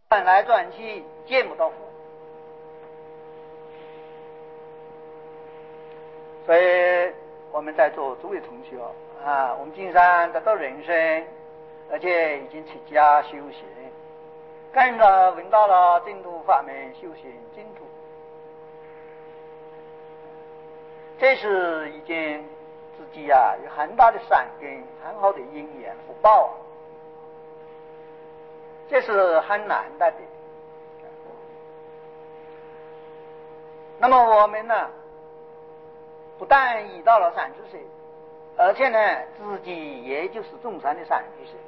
转来转去见不到佛。所以我们在座诸位同学我们今生得到人生，而且已经出家修行，跟着闻到了净土法门修行净土，这是一件自己有很大的善根，很好的因缘福报这是很难得的。那么我们呢，不但已到了30岁，而且呢，自己也就是众生的30岁，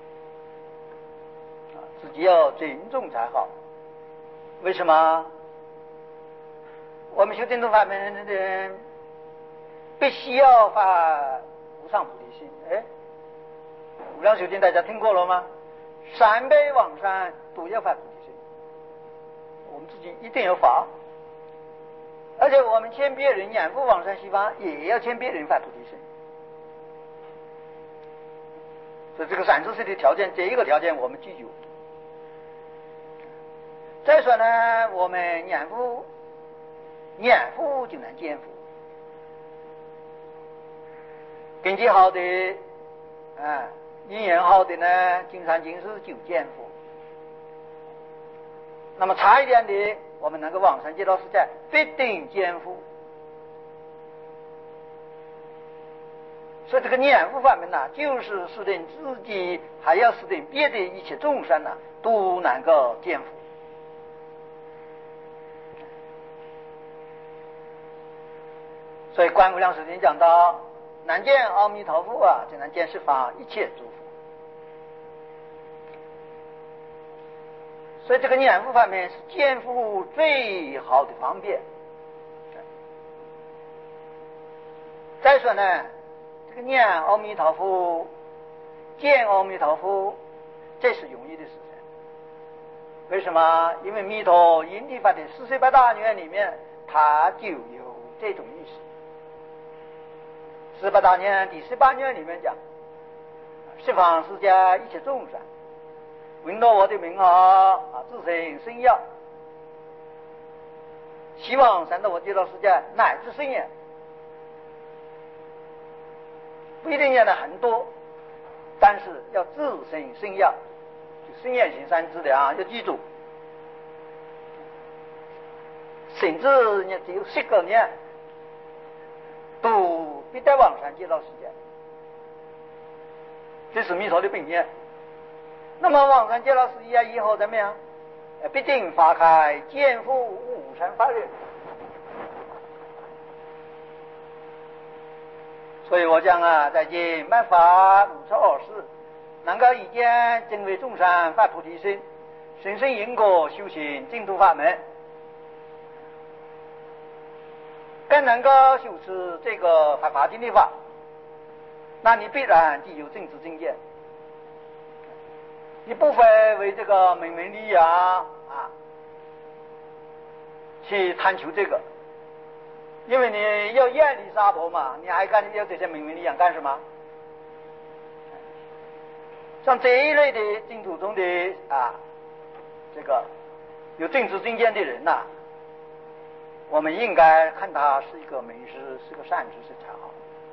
自己要尊重才好。为什么？我们修净土法门的人必须要发无上菩提心。无量寿经大家听过了吗？三辈往生都要发菩提心，我们自己一定要发。而且我们劝别人远赴往生西方，也要劝别人发菩提心。所以这个30岁的条件，这一个条件我们具有。再说呢，我们远赴就能见佛，根基好的因缘好的呢，经常今世就见佛。那么差一点的，我们能够往生极乐世界，必定见佛。所以这个念佛法门就是使得自己还要使得别的一切众生都能够见佛。所以观无量寿经讲到，难见阿弥陀佛就能见十方一切诸佛。所以这个念佛法门是见佛最好的方便。再说呢，这个念阿弥陀佛、见阿弥陀佛，这是容易的事情。为什么？因为弥陀因地法的48大愿里面，它就有这种意思。48大愿第18愿里面讲，十方世界一切众生闻到我的名号自生生要，希望生到我极乐世界，乃至生也，不一定念的很多，但是要自生生要，就生愿行三字的要记住。甚至呢只有10个念，都必得往生极乐世界，这是弥陀的本愿。那么往生极乐世界以后怎么样？必定发开见佛无上法忍。所以我讲在今万法如出而事，能够以见真为众生发菩提心，深深因果修行净土法门，更能够修持这个法华经的法，那你必然就有正知正见。你不会为这个名闻利养去贪求这个，因为你要厌离娑婆嘛，你还干要这些名闻利养干什么？像这一类的净土中的这个有正知正见的人我们应该看他是一个名师，是个善知识才好。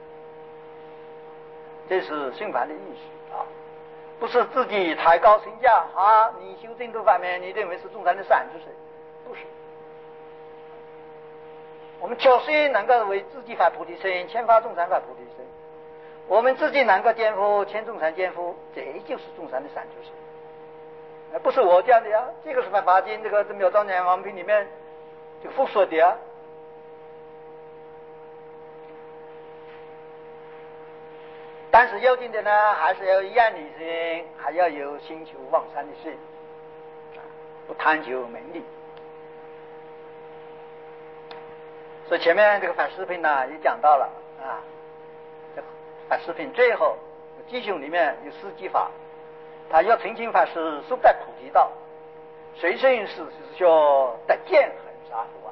这是信凡的意思不是自己抬高身价你修净土法门，你认为是众生的善知识，不是。我们确实能够为自己发菩提心，劝发众生发菩提心。我们自己能够见佛，劝众生见佛，这就是众生的善知识。不是我讲的这个是法华经这个妙庄严王品里面就复说的但是要紧的呢，还是要厌离心，还要有心求往生的心，不贪求名利。所以前面这个法师品也讲到了这法师品最后基雄里面有4句法，他要澄清法师速得菩提道，随顺是说得见恒沙佛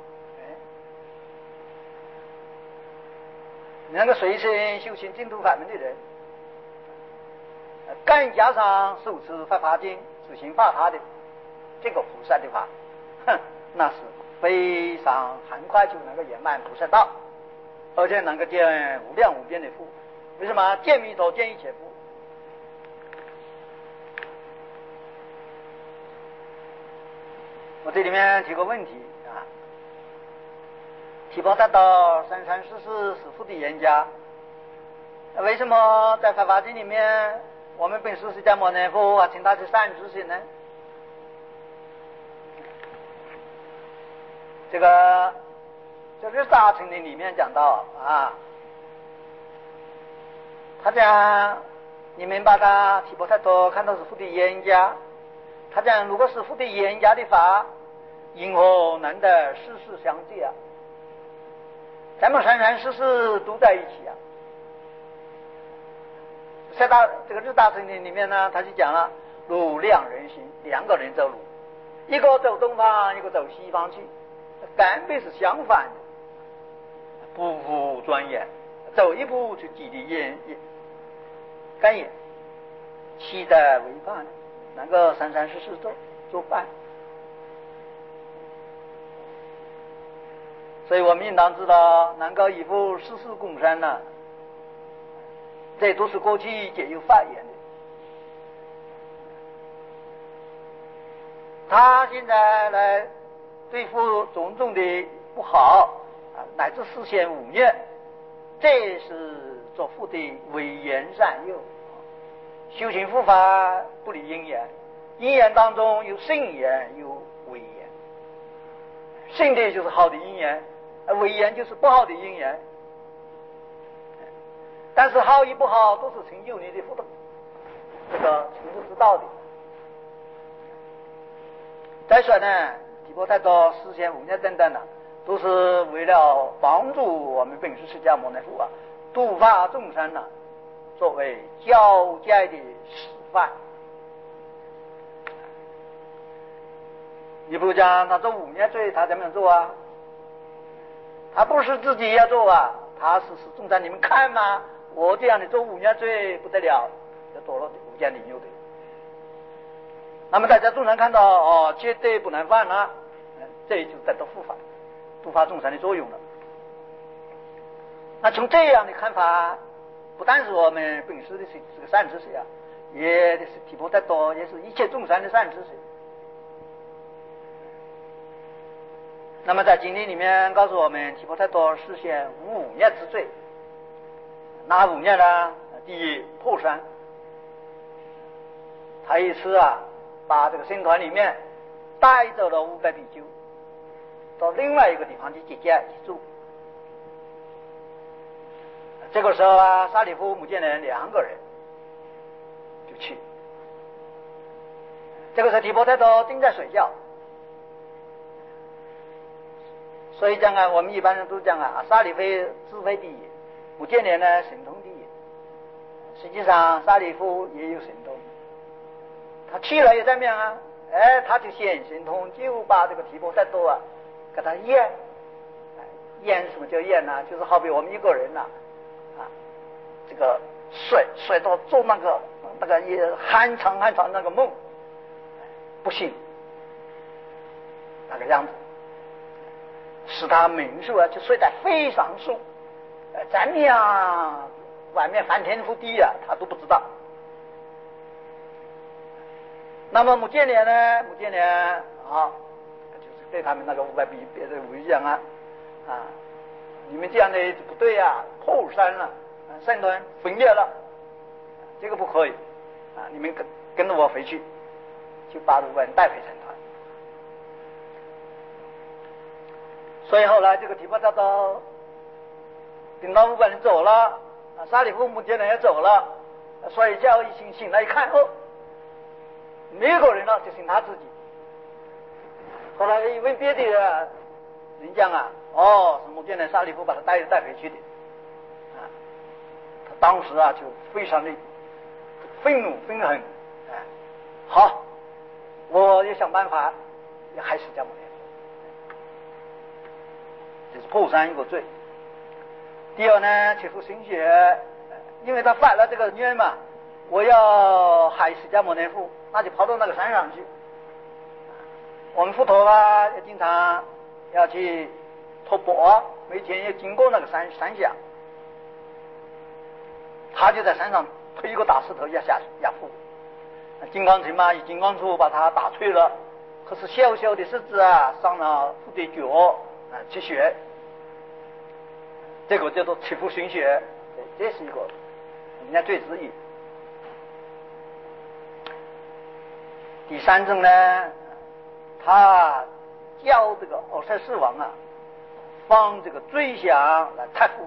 你那个随身修行净土法门的人，更加上受持法华经，执行法他的， 这个菩萨的话，那是非常很快就能够圆满菩萨道，而且能够见无量无边的福。为什么？见弥陀见一切福。我这里面提个问题啊，提婆达多三三四四是福的言家，为什么在法华经里面我们本师释迦牟尼佛请他是善知识呢？这个日大乘的里面讲到啊，他讲你们把他提婆达多看到是福的言家，他讲如果是福的言家的法，因何难得世事相继啊？咱们三三世世都在一起啊。在这个日大乘里面呢，他就讲了路两人行，两个人走路，一个走东方，一个走西方去，根本是相反的，步步专言，走一步就距离干也，期待为伴，能够三三世世做伴。所以我们应当知道，能够以复世世共生呢，这都是过去皆有发言的。他现在来对付种种的不好乃至实现五念，这是作福的为言善诱。修行护法不离因缘，因缘当中有圣言有伪言，圣的就是好的因缘，伪言就是不好的因缘。但是好与不好都是成就你的福德，这个成就之道的。再说呢，提婆达多实现五念等等都是为了帮助我们本师释迦牟尼佛度化众生作为教诫的示范。你不讲他做五念罪，他怎么样做啊？他不是自己要做他是使众生你们看嘛，我这样的做五念罪不得了，就堕落无间领域的。那么大家众生看到绝对不能犯这就得到护法度化众生的作用了。那从这样的看法，不但是我们本师的这个善知识也是提婆达多，也是一切众生的善知识。那么在经典里面告诉我们，提婆达多实现五念之罪。哪五念呢？第一，破山。他一次把这个僧团里面带走了500比丘到另外一个地方去结界去住。这个时候沙里夫、目犍连2个人就去。这个时候提婆达多正在睡觉，所以讲我们一般人都讲沙里夫智慧第一，目犍连呢神通第一。实际上沙里夫也有神通，他去了也怎么样他就显神通，就把这个提婆达多给他验。验什么叫验呢？就是好比我们一个人这个睡到做那个也酣长那个梦，不醒那个样子，使他明数就睡得非常熟，怎么样外面翻天覆地他都不知道。那么目犍连呢？目犍连就是对他们那个500比别的武艺讲你们这样的不对破山了，僧团分裂了，这个不可以你们跟着我回去，就把500人带回僧团。所以后来这个提婆达多等到500人走了，沙里夫、目犍连也走了，所以觉一醒来一看没有个人了，就剩他自己。后来一问别的人讲是目犍连、沙里夫把他带回去的他当时就非常的愤怒愤恨好，我也想办法也害释迦牟尼佛，这是破山一个罪。第二呢，切腹心血，因为他犯了这个愿嘛，我要害释迦牟尼佛，那就跑到那个山上去， 我们佛陀啊，也经常要去托钵，每天也经过那个山下，他就在山上推一个大石头压伏。金刚乘嘛，以金刚杵把它打碎了，可是小小的石子啊，伤了佛的脚去血，这个叫做切腹熏血，这是一个人家罪之一。第三种呢，他教这个阿阇世王啊，放这个罪香来太傅。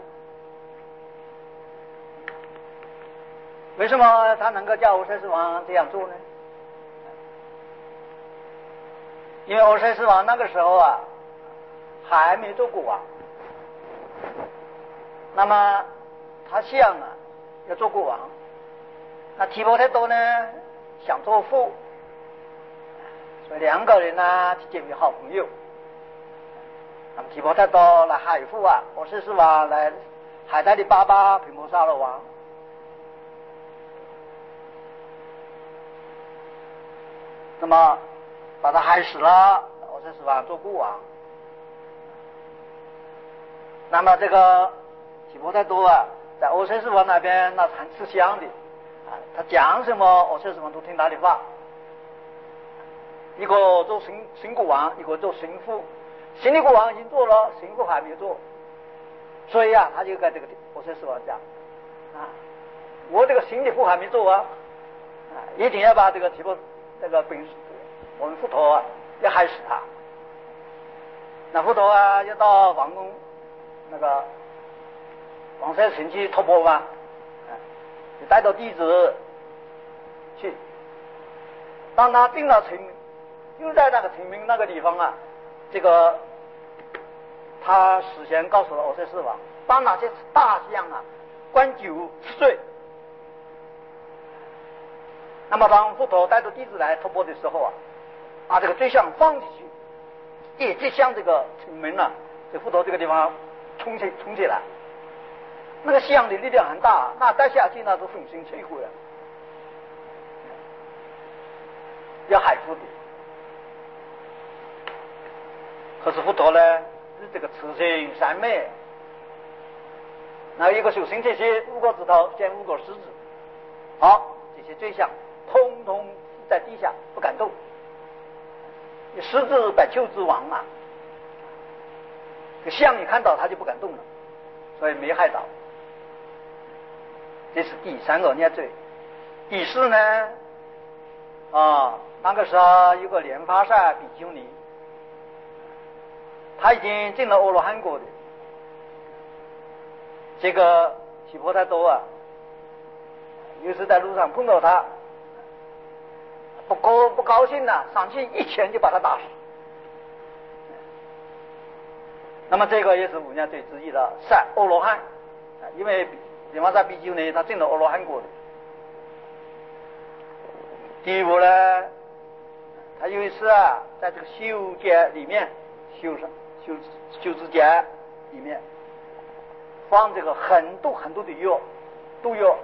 为什么他能够叫阿阇世王这样做呢？因为阿阇世王那个时候啊，还没做国王，那么他想啊要做国王，那提婆达多呢想做父，所以两个人呢就结为好朋友。那么提婆达多来海父啊，阿阇世王来海他的爸爸毗婆沙罗王。那么把他害死了，阿阇世王做国王。那么这个提婆达多啊，在阿阇世王那边那很吃香的啊，他讲什么阿阇世王都听他的话。一个做新国王，一个做新妇。新的国王已经做了，新妇还没有做，所以啊，他就跟这个阿阇世王讲啊，我这个新的妇还没做啊，一定要把这个我们佛陀啊要害死他。那佛陀啊要到王宫那个王舍城去托钵嘛，就带到弟子去。当他进了城门，就在那个城门那个地方啊，这个他事先告诉了阿阇世王，把那些大象啊灌酒吃醉。那么当佛陀带着弟子来托钵的时候啊，把这个醉象放进去，也就向这个城门啊，这佛陀这个地方冲起来，那个象的力量很大，那带下去那都粉身碎骨了，要害佛的。可是佛陀呢是这个慈心善美，那一个手伸出去5个指头见5个狮子，好，这些醉象通通在地下不敢动。狮子百丘之王嘛，这象一看到他就不敢动了，所以没害到。这是第3个孽罪。第4呢，那个时候有个莲花萨比丘尼，他已经进了阿罗汉果的。这个提婆达多啊，有时在路上碰到他，不高兴了，上去一拳就把他打死。那么这个也是5念罪之一的阿罗汉，因为莲花萨比丘尼他进了阿罗汉果的。第5呢，他有一次啊，在这个修戒里面修指甲里面放这个很多的毒药，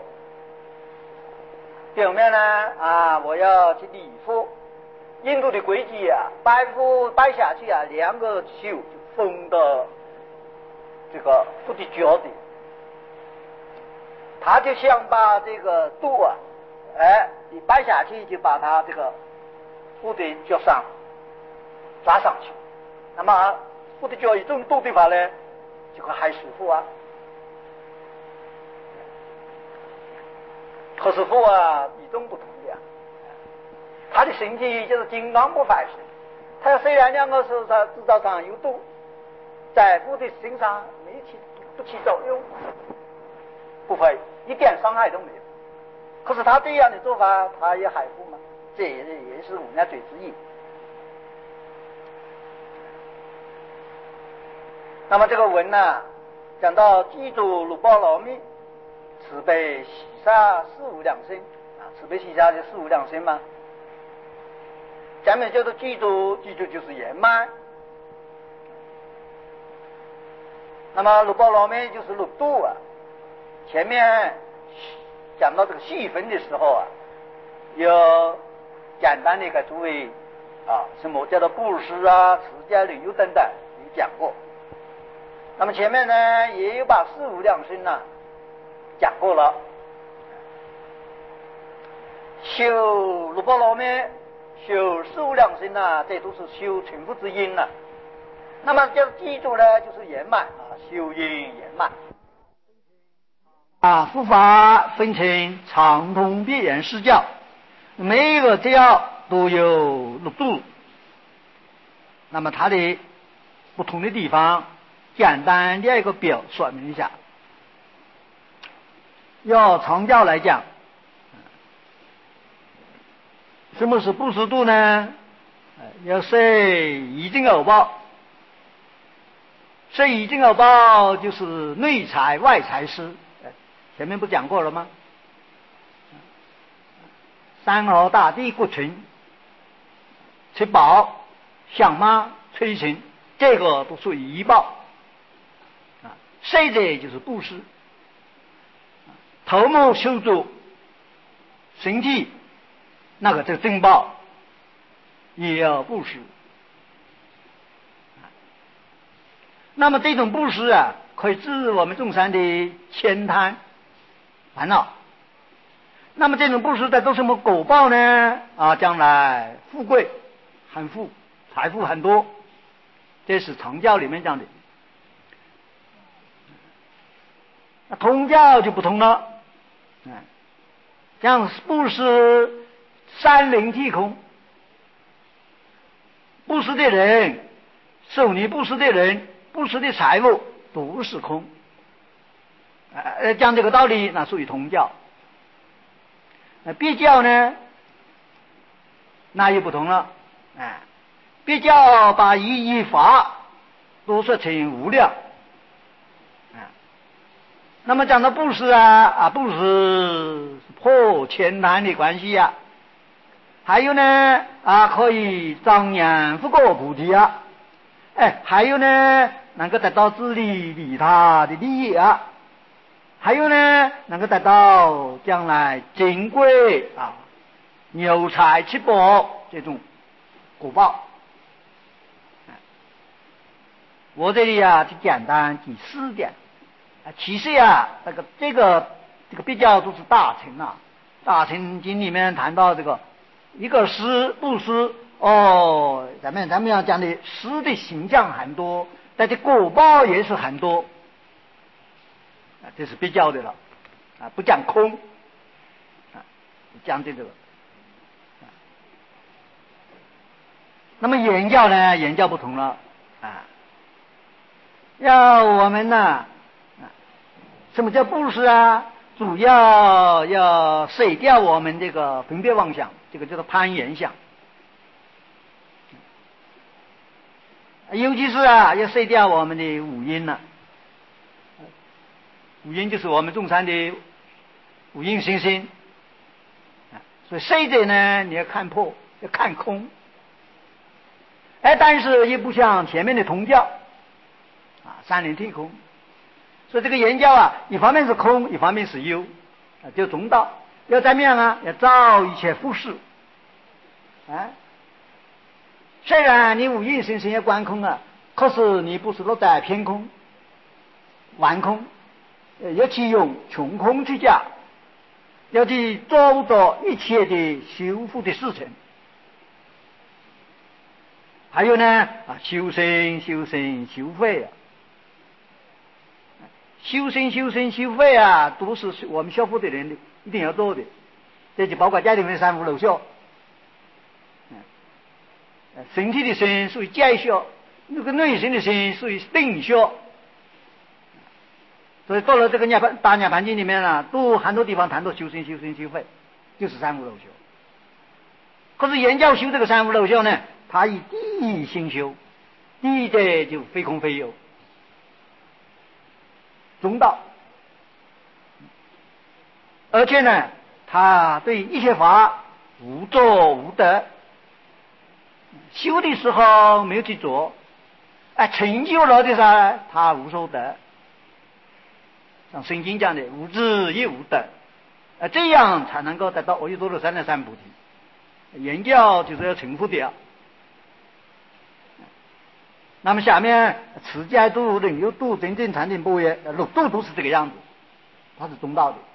表面呢我要去礼佛。印度的规矩啊，拜下去啊，2个手就封到这个佛的脚底，他就想把这个毒啊，你拜下去就把他这个佛的脚上抓上去，那么佛的脚一中毒的话呢，就会害死佛啊。可是佛啊与众不同的啊，他的身体就是金刚不坏身，他虽然2个手上指头上有毒，在佛的身上不起作用，不会一点伤害都没有。可是他这样的做法，他也害佛嘛，这也是5念罪之一。那么这个文呢，讲到记住鲁波罗蜜，慈悲喜舍4无量心啊，慈悲喜舍就4无量心嘛。下面叫做记住就是圆满。那么鲁波罗蜜就是六度啊。前面讲到这个细分的时候啊，有简单的给诸位什么叫做布施啊、持家、旅游等等，有讲过。那么前面呢，也有把四无量心讲过了。修六波罗蜜，修四无量心这都是修成佛之因那么要记住呢，就是圆满修因圆满。佛法分成长通必然四教，每一个教都有六度。那么它的不同的地方，简单列一个表说明一下。要长教来讲，什么是布施度呢？要设一正偶报。设一正偶报就是内财外财施，前面不讲过了吗？山河大地各群，吃饱享妈催情，这个都属于一报设者就是布施。头目修足形体，那个叫正报，也要布施。那么这种布施可以治我们众生的悭贪烦恼。那么这种布施的都什么果报呢？将来富贵很富，财富很多，这是常教里面讲的。那通教就不同了，像布施三灵体空，布施的人，受你布施的人，布施的财物都是空。讲这个道理，那属于通教。别教呢，那又不同了。别教把一法都说成无量。那么讲到布施布施破千难的关系还有呢可以张扬不过菩提还有呢能够得到自利利他的利益还有呢能够得到将来金贵牛财七宝这种果报。我这里就简单举4点。其实这个比较都是大乘大乘经里面谈到这个一个施布施咱们要讲的施的形象很多，但是果报也是很多这是比较的了不讲空讲这个那么言教呢，言教不同了要我们什么叫布施主要要舍掉我们这个分别妄想，这个叫做攀缘想，尤其是要舍掉我们的五阴五阴就是我们众生的五阴心心所以舍者呢，你要看破，要看空但是也不像前面的通教三灵体空。所以这个言教一方面是空，一方面是有就中道。要怎么样要照一切复事虽然你五阴心心要观空可是你不是落在偏空顽空，要去用穷空之家，要去做一切的修复的事情。还有呢修身修身修慧修身修身修慧都是我们学佛的人一定要做的。这就包括家里面三无漏学身体的身属于戒学，那个内心的身属于定学。所以到了这个大涅盘经里面都很多地方谈到修身修身修慧，就是三无漏学。可是言教修这个三无漏学呢，它以第一心修，第一的就非空非有中道，而且呢他对一切法无作无得，修的时候没有去做成就了的他无所得，像圣经讲的无智亦无得这样才能够得到阿耨多罗三藐三菩提。言教就是要成佛的那么下面持戒度、忍辱度、精进禅定波耶六度都是这个样子，它是中道的。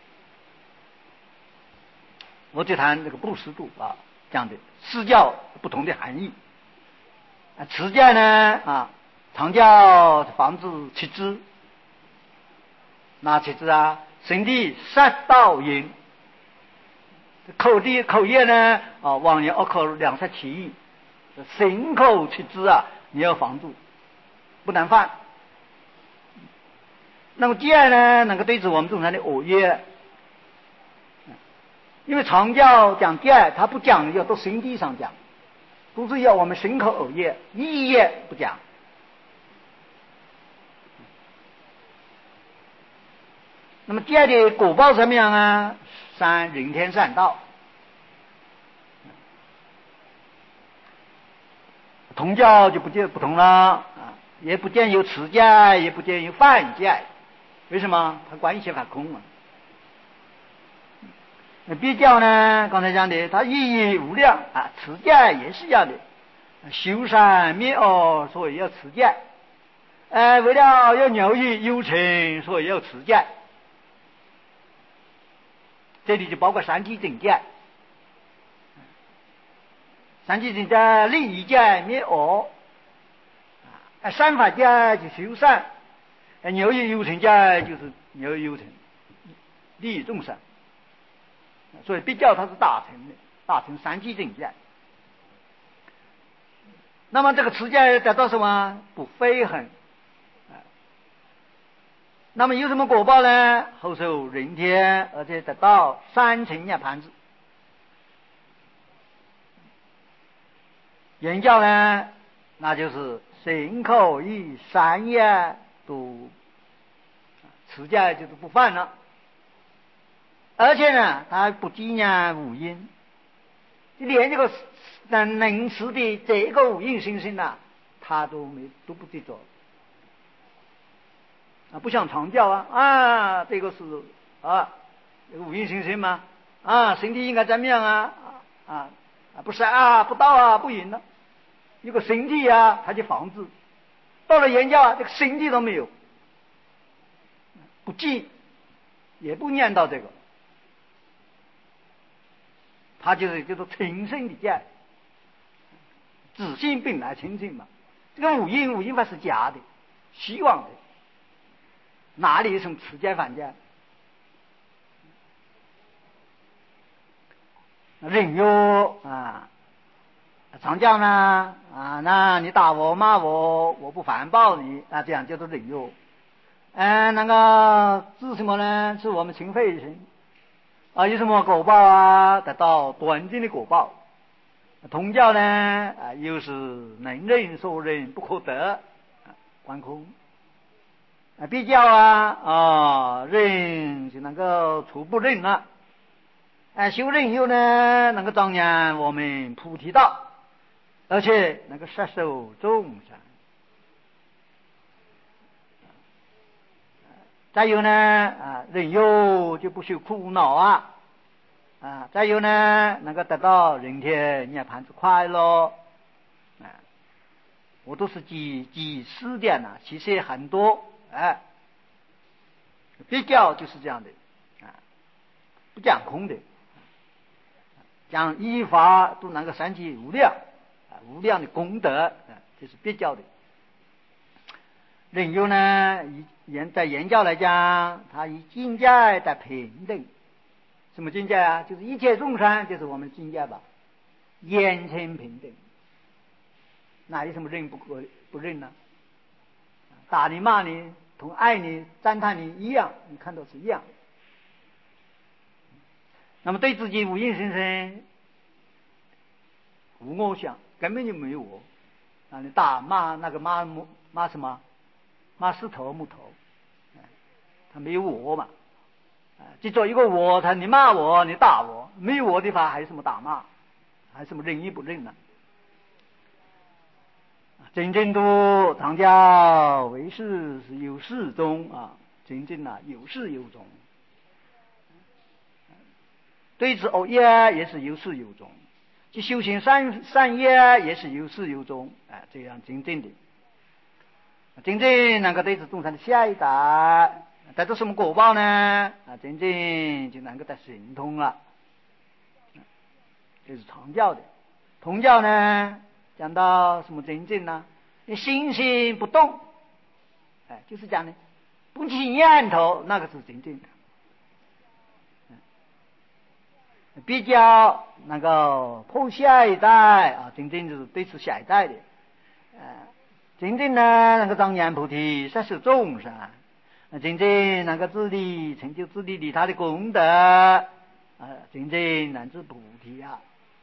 我就谈这个布施度啊，这样的四教不同的含义。持戒呢常教防止七支，哪七支啊？身体三道淫，口业呢妄言恶口两舌其意，身口七支你要防住，不能犯。那么戒呢，能够对治我们众生的恶业。因为常教讲戒，它不讲要到身体上讲，都是要我们身口恶业，意业不讲。那么戒的果报什么样啊？三人天善道。同教就不同了也不见有持戒，也不见有犯戒。为什么？它关系很空那别教呢，刚才讲的，它意义无量持戒也是一样的，修善灭恶，所以要持戒。为了要疗愈有情，所以要持戒。这里就包括三际正戒。三际正戒利益戒灭恶，三法戒就修善，疗愈有情戒就是疗愈有情，利益众生。所以别教它是大乘三际正戒。那么这个持戒得到什么？不非恒。那么有什么果报呢？后受人天，而且得到三乘涅槃子。言教呢，那就是身口意三业都持戒就是不犯了。而且呢，他不纪念五阴，连这个能持的这个五阴心性他都不执着不像常教这个是这个五阴心性嘛身体应该怎么样不是不到不赢了，有个身体他就防止，到了言教这个身体都没有，不记也不念到这个。他就是叫做清净的戒，自性本来清净嘛。这个五阴法是假的，虚妄的，哪里有什么持戒犯戒？忍辱常教呢那你打我骂我，我不反报你这样叫做忍辱。那个治什么呢？是我们勤废心。有什么果报得到端正的果报。同教呢又是能忍所忍不可得观空。别教忍就能够除不忍了。修忍辱呢能够彰显我们菩提道，而且能够摄受众生。再有呢忍辱就不受苦恼再有呢能够得到人天涅槃之快乐我都是几十点其实也很多别教就是这样的不讲空的，讲依法都能够升起无量的功德这是别教的。忍辱呢在言教来讲，它以境界的平等。什么境界就是一切众生就是我们境界吧，言称平等，哪有什么忍不忍呢？打你骂你同爱你赞叹你一样，你看到是一样。那么对自己无阴心生无我想，根本就没有我你打骂那个骂什么？骂石头木头他没有我嘛就做一个我，你骂我你打我，没有我的话还有什么打骂，还有什么忍与不忍呢？真正的常教为师是有始终真正有始有终。对治恶业也是有始有终，去修行善业也是有始有终这样真正的真正能够对治众生的下一代，带着什么果报呢？真正就能够得神通了。这是常教的。通教呢，讲到什么真正呢？你心心不动，就是讲呢，不起念头，那个是真正的。比较能够破下一代真正就是对治下一代的。真正呢能够张扬菩提，摄受众生，真正能够自利成就自利利他的功德，真正能治菩提啊。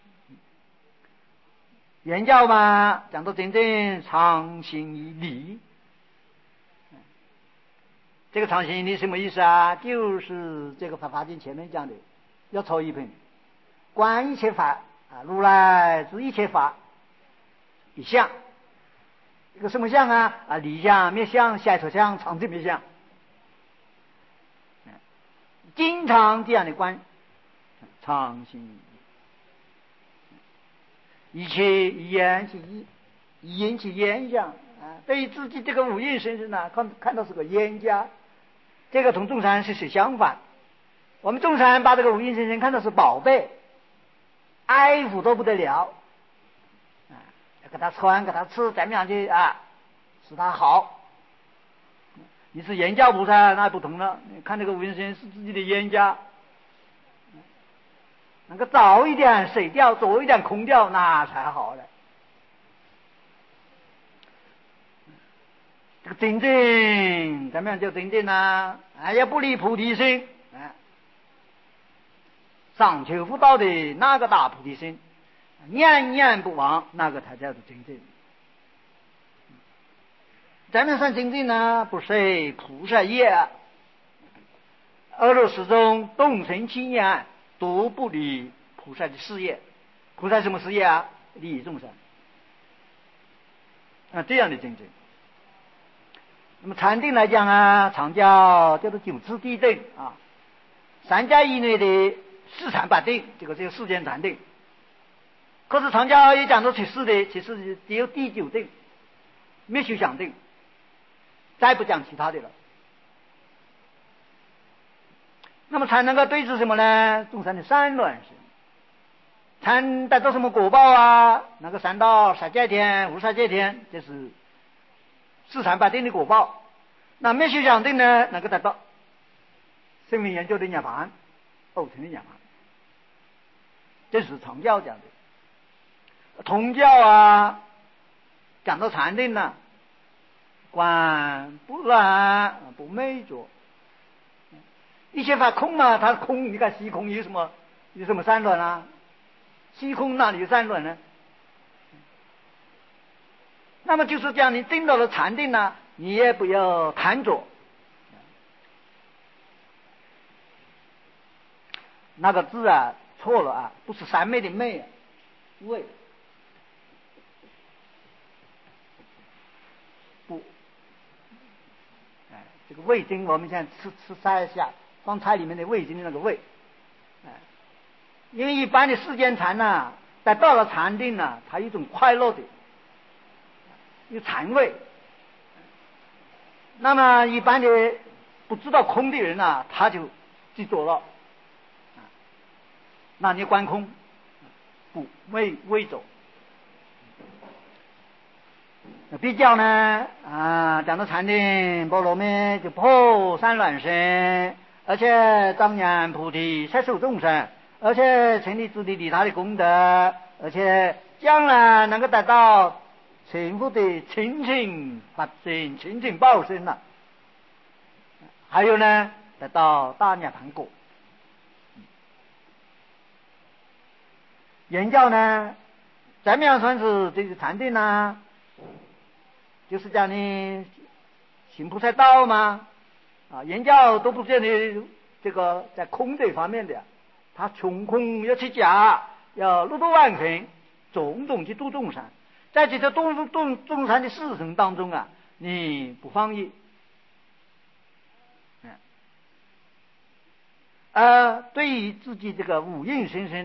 言教嘛，讲到真正常行一理。这个常行一理什么意思啊？就是这个法华经前面讲的，要抄一品，观一切法如来之一切法一相。一个什么相啊？理相、灭相、下处相、常住灭相。经常这样的观，常行一切一言其意，一言其言相对于自己这个五蕴身身呢，看到是个冤家，这个同众生是相反。我们众生把这个五蕴身身看到是宝贝，爱抚都不得了。给他穿，给他吃，怎么样去使他好。你是言教菩萨，那不同了。你看这个五蕴身是自己的冤家，能够早一点水掉，早一点空掉，那才好了。这个真正怎么样叫真正呢？要不离菩提心，上求佛道的那个大菩提心，念念不忘，那个才叫做真正。咱们算真正呢，不是菩萨业，而始终动神起念，都不离菩萨的事业。菩萨什么事业啊？利益众生。这样的真正。那么禅定来讲常叫做九次地定3加以内的四禅八定，这个世间禅定。可是常教也讲到其实只有第9定，灭修想定，再不讲其他的了。那么才能够对治什么呢？众生的三乱身。才得到什么果报能够3到3界天、无3界天，这是四禅八定的果报。那灭修想定呢，能够得到生命研究的涅槃，构成的涅槃。这是常教讲的。通教讲到禅定呢，观不乱不昧着，一切法空嘛，它空，你看虚空有什么三轮虚空哪里有三轮呢？那么就是讲你定到了禅定呢，你也不要贪着。那个字错了不是三昧的昧味不这个味精我们现在吃菜下放菜里面的味精的那个味因为一般的世间禅但到了禅定它有一种快乐的有禅味。那么一般的不知道空的人他就记住了那你观空不未走。比较呢讲到禅定波罗蜜就破三乱身，而且张扬菩提摄受众生，而且成立自利利他的功德，而且将来能够得到全部的清净法身、清净报身还有呢得到大涅槃果。言教呢怎么样算是这个禅定呢？就是讲你行菩萨道吗？言教都不见得这个在空这方面的，他穷空要去假，要六度万行，种种去度众生，在这个度众生的事情当中你不放逸，对于自己这个五蕴身身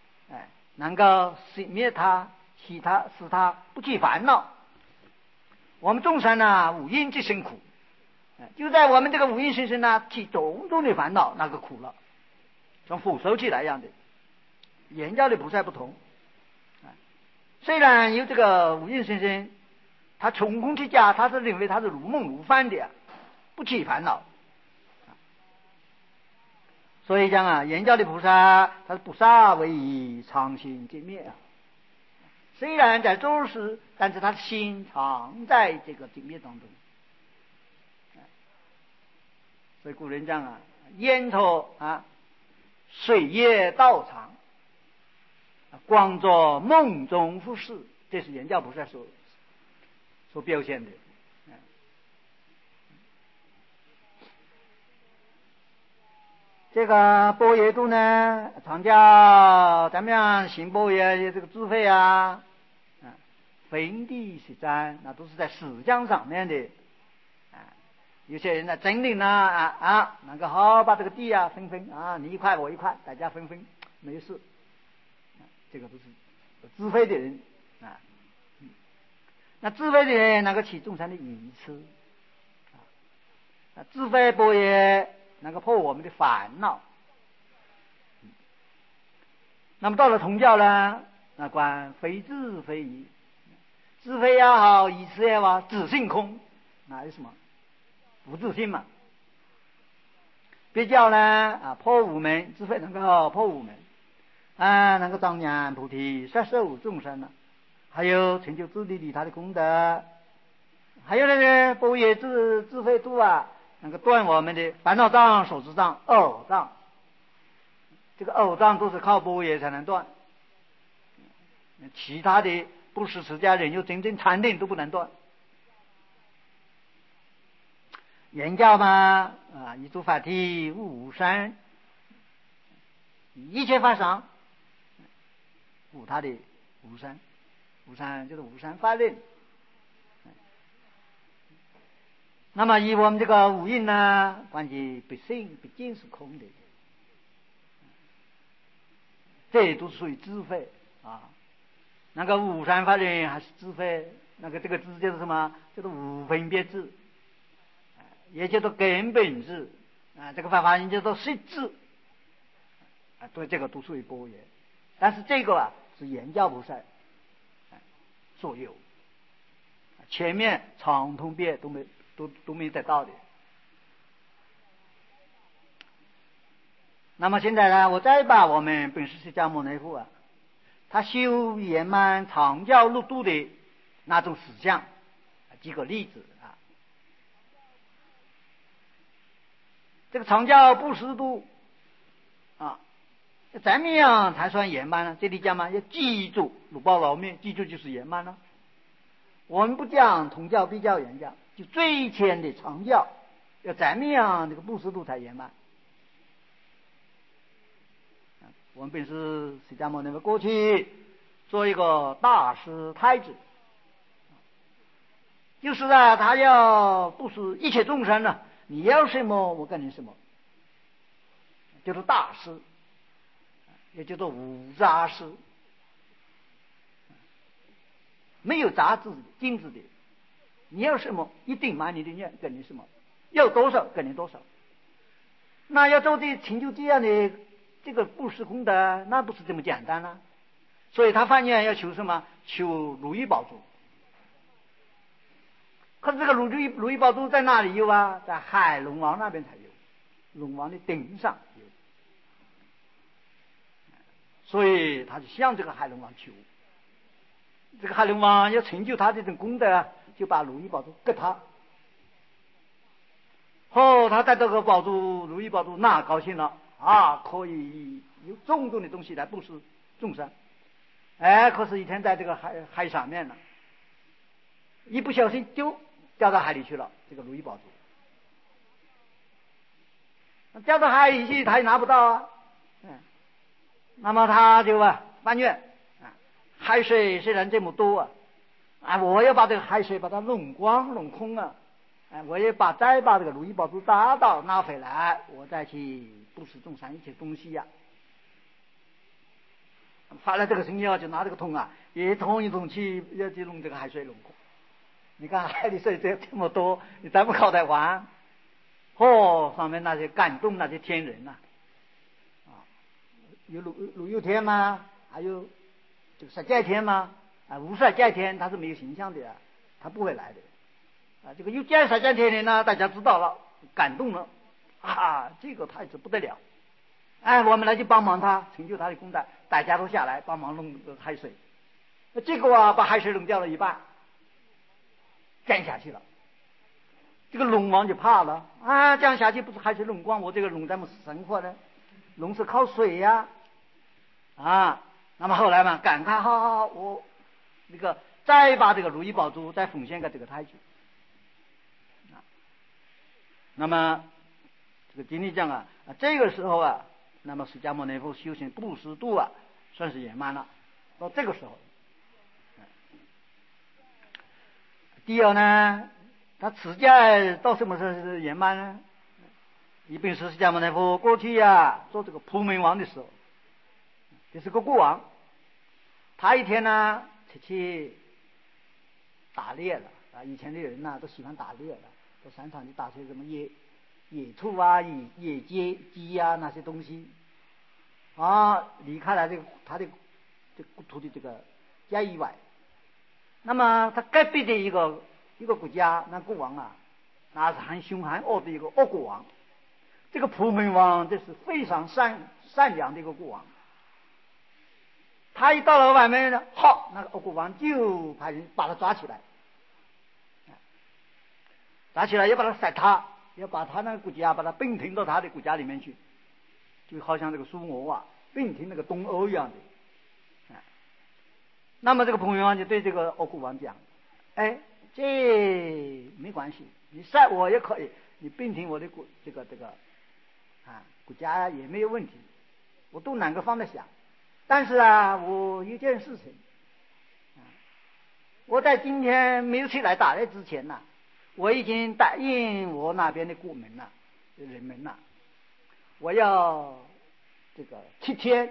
能够熄灭它，使它不去烦恼。 我们众生呢，五阴之生苦，就在我们这个五阴身上呢，起种种的烦恼，那个苦了，像火烧起来一样的。言教的菩萨不同，虽然有这个五阴身身，他穷空之家，他是认为他是如梦如幻的，不起烦恼。所以讲啊，言教的菩萨，他是不杀为以常心寂灭啊。虽然在做事，但是他的心常在这个寂灭当中。所以古人讲啊，烟头啊，水月道场，光作梦中复事，这是言教菩萨所表现的。这个般若度呢，常教咱们样行般若这个智慧啊，分地实战，那都是在实相上面的。有些人呢，真的呢能够好把这个地啊分分啊，你一块我一块，大家分分没事。这个都是有智慧的人啊。那智慧的人能够起众生的愚痴啊，智慧般若能够破我们的烦恼。那么到了通教呢，那观非智非疑，智慧也好，愚痴也好，自性空，那有什么？不自信嘛。别教呢破五门，智慧能够破五门能够当年菩提摄受众生了，还有成就自利利他的功德，还有那个般若智慧度啊，能够断我们的烦恼障、所知障、偶障。这个偶障都是靠般若才能断，其他的不是持家人有真正禅定都不能断。言教嘛一诸法体无三，一切法上无他的无三，无三就是无三法论。那么以我们这个五蕴呢，关系不性不净是空的，这都是属于智慧啊。那个无三法论还是智慧，那个这个智就是什么？叫做无分别智，也叫做根本智这个法音叫做实智对，这个都属于般若。但是这个是言教菩萨所有，前面长通别都没得到的。那么现在呢，我再把我们本师释迦牟尼佛他修圆满常教入度的那种实相举个例子这个常教布施度怎么样才算圆满呢？这里讲嘛，要记住鲁报劳灭，记住就是圆满了。我们不讲同教比较圆教，就最浅的常教要怎么样这个布施度才圆满。我们本是释迦牟尼佛过去做一个大师太子，就是他要布施一切众生呢，你要什么我给你什么，叫做大师，也叫做无杂施，没有杂质精致的，你要什么一定满你的愿，给你什么，要多少给你多少。那要做的成就这样的这个布施功德，那不是这么简单了。所以他发愿要求什么？求如意宝珠。可是这个如意宝珠在哪里有在海龙王那边才有，龙王的顶上有。所以他就向这个海龙王求，这个海龙王要成就他这种功德就把如意宝珠给他。他带这个宝珠如意宝珠，那高兴了可以有种种的东西来布施众生。可是一天在这个海上面了，一不小心就掉到海里去了，这个如意宝珠掉到海里去，他也拿不到那么他就翻愿海水虽然这么多我要把这个海水把它弄光弄空我也再把这个如意宝珠拿回来，我再去布施众生一切东西发了这个心意就拿这个桶一桶去要去弄这个海水弄空。 你看海里水这么多，你咱们靠得完？上面那些感动那些天人呐，有鲁有天吗？还有这个十界天吗？无色界天他是没有形象的呀，他不会来的。这个有见十界天人呢，大家知道了，感动了，这个太子不得了。我们来去帮忙他，成就他的功德，大家都下来帮忙弄海水。结果把海水弄掉了一半，降下去了。这个龙王就怕了降下去不是海水弄光，我这个龙怎么生活呢？龙是靠水呀，那么后来嘛，赶快好，我那个再把这个如意宝珠再奉献给这个太子。那么这个经历讲这个时候那么释迦牟尼佛修行布施度算是圆满了。到这个时候，第二呢，他持戒到什么时候是圆满呢？一般是释迦牟尼佛过去做这个普门王的时候，这是个国王，他一天呢出去打猎了以前的人都喜欢打猎了，到山上去打些什么野兔野鸡那些东西离开了他的这故土的这个家以外。那么他隔壁的一个国家，那国王那是很凶很恶的一个恶国王。这个普门王这是非常善良的一个国王。他一到了外面呢，那个恶国王就派人把他抓起来，要把他杀他，要把他那个国家把他并吞到他的国家里面去，就好像这个苏俄并吞那个东欧一样的。那么这个普门王就对这个恶国王讲，这没关系，你杀我也可以，你并吞我的这个国家也没有问题，我都哪个方面想。但是我有件事情我在今天没有起来打猎之前我已经答应我那边的国民人们我要这个7天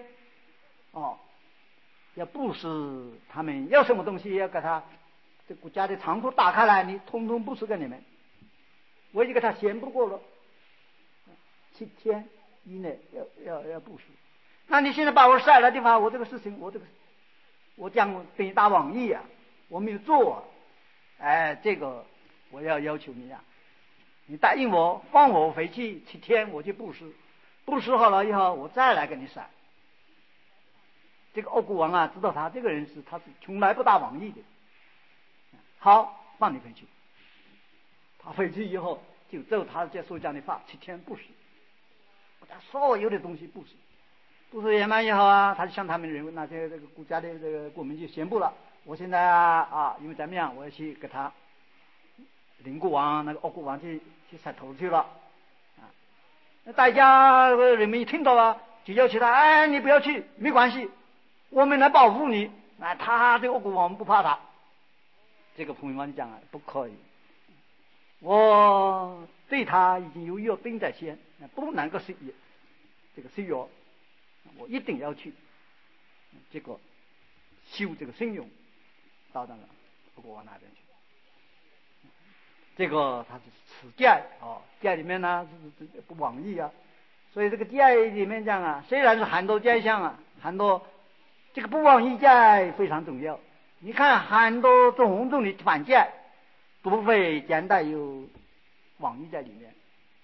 要布施他们，要什么东西要给他这国家的仓库打开来，你通通布施给你们。我已经给他宣布过了，7天以内要布施。那你现在把我杀了的话，我这个事情我将等于打网易我没有做这个我要求你你答应我放我回去7天，我去布施，布施好了以后我再来给你杀。这个恶国王知道他这个人他是从来不打网易的，好，放你回去。他回去以后就照他这所讲的话，7天布施，把他所有的东西布施。布施圆满以后他就向他们人那些这个国家的这个国民就宣布了，我现在因为怎么样，我要去给他邻国王那个恶国王去杀头去了那大家人们一听到了就要求他，你不要去，没关系，我们来保护你。他这个恶国王不怕他。这个普门王讲不可以，我对他已经有约定在先，不能够这个约，我一定要去这个修这个信用，到那个恶国王那边去。这个他是持戒戒里面是不妄意所以这个戒里面讲虽然是很多戒项很多这个不妄意戒非常重要。你看很多种种的犯戒都会夹带有妄意在里面，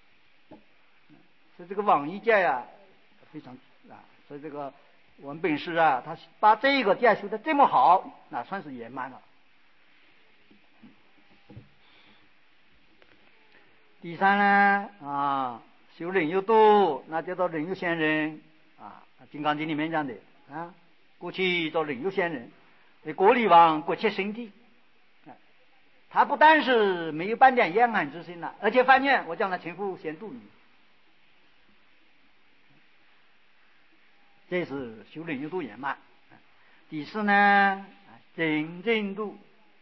所以这个妄意戒非常所以这个我们本师他把这个戒修得这么好，那算是圆满了。第三呢修忍辱度，那叫做忍辱仙人金刚经里面讲的过去做忍辱仙人，国力王国切生地他不但是没有半点厌恨之心而且发愿我将来全部先度你。这是修忍辱度圆满。第四呢真正度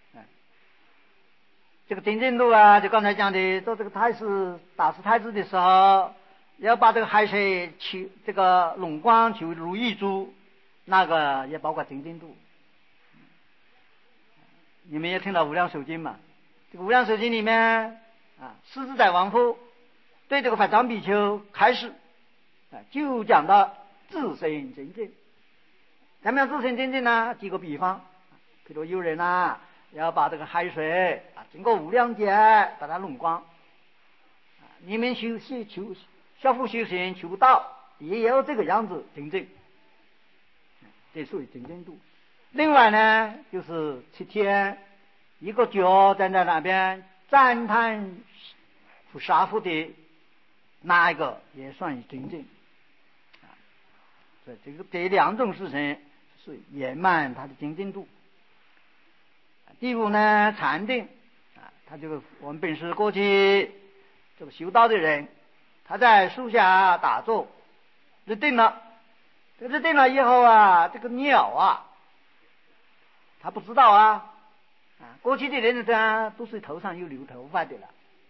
这个真正度就刚才讲的做这个太子打死太子的时候，要把这个海水取这个龙光取如意珠，那个也包括真正度。你们也听到无量寿经嘛这个《无量寿经》里面狮子宰王夫对这个法藏比丘开示就讲到自身真正。咱们要自身真正呢，举个比方，比如有人要把这个海水经过无量劫把它弄光，你们小夫修行求不到，也要这个样子真正，这属于真正度。另外呢，就是7天一个脚站在那边赞叹杀父的那一个也算是真正。所以这两种事情是圆满它的真正度。第五呢，禅定他这个我们本师过去这个修道的人，他在树下打坐入定了，这个入定了以后这个鸟他不知道过去的人都是头上有留头发的了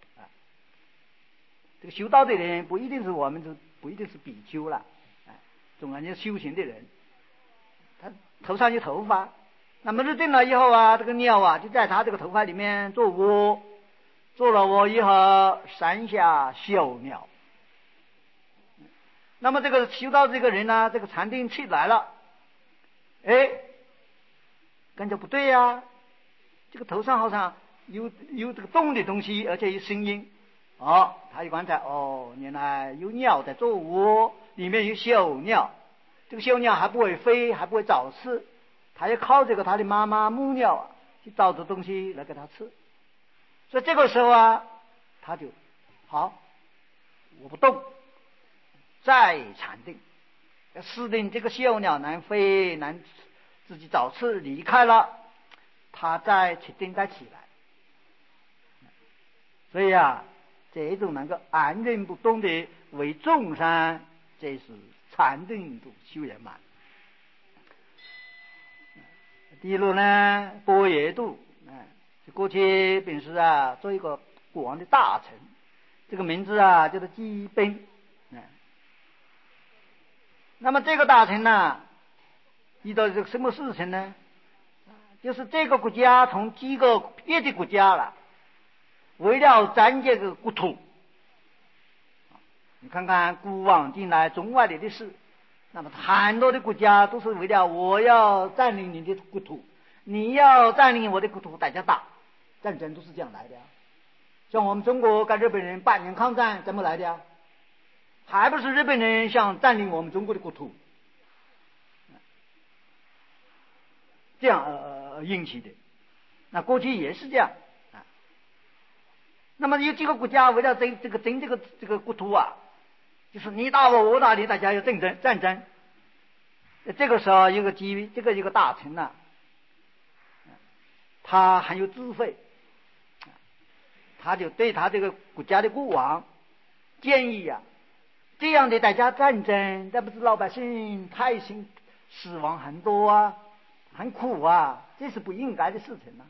这个修道的人不一定是我们不一定是比丘了总而言之修行的人他头上有头发，那么入定了以后这个鸟就在他这个头发里面做窝，做了窝以后山下小鸟。那么这个修道这个人呢，这个禅定气来了，感觉不对这个头上好像有这个动的东西，而且有声音他就观察原来有鸟在做窝，里面有小鸟，这个小鸟还不会飞，还不会找吃，他要靠这个他的妈妈母鸟去找着东西来给他吃。所以这个时候他就好，我不动，再禅定，使定这个小鸟难飞难自己找吃离开了，他再去定再起来。所以这种能够安忍不动的为众生，这是禅定度修圆满。第六呢，般若度过去本师做一个国王的大臣，这个名字叫做基本那么这个大臣遇到这个什么事情呢？就是这个国家从几个别的国家了，为了占这个国土，你看看古往今来中外的事，那么很多的国家都是为了我要占领你的国土，你要占领我的国土，大家打战争都是这样来的像我们中国跟日本人8年抗战怎么来的还不是日本人想占领我们中国的国土这样引起的。那过去也是这样那么有几个国家为了争这个国土就是你打我，我打你，大家要战争。这个时候有个一个大臣他很有智慧，他就对他这个国家的国王建议这样的大家战争，这不是老百姓太死亡很多很苦这是不应该的事情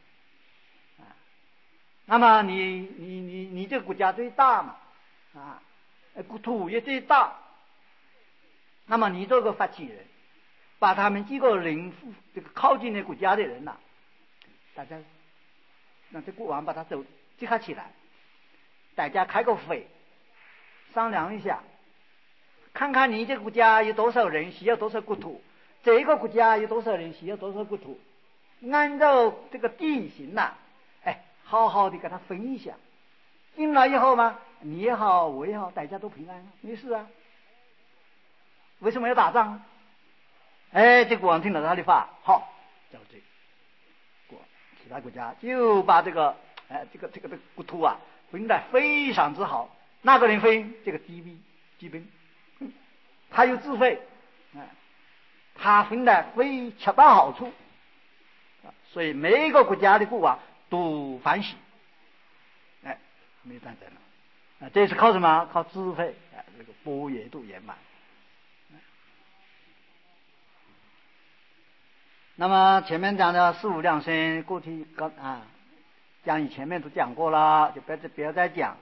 那么你这个国家最大嘛国土也最大，那么你做个发起人，把他们几个这个靠近的国家的人大家让这国王把他集合起来，大家开个会商量一下，看看你这个国家有多少人，需要多少国土，这个国家有多少人，需要多少国土，按照这个地形好好的给他分一下，分了以后嘛，你也好我也好，大家都平安没事为什么要打仗这国王听了他的话，好，照这其他国家就把这个国土分得非常之好。那个人分这个基本他有智慧他分得非恰到好处所以每一个国家的国王都欢喜没有战争了这是靠什么？靠智慧这个般若度圆满。那么前面讲的四无量身，过去讲义前面都讲过了，就不要再讲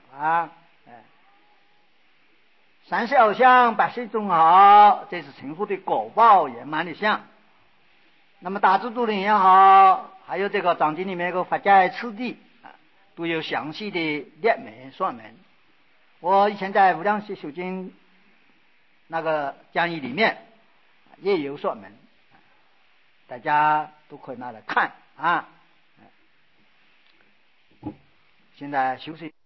三世偶像百世众好，这是成佛的果报圆满的相。那么大智度论也好，还有这个藏经里面有个法界次第都有详细的列明说明。我以前在无量寿经那个讲义里面也有说明，大家都可以拿来看啊。现在休息。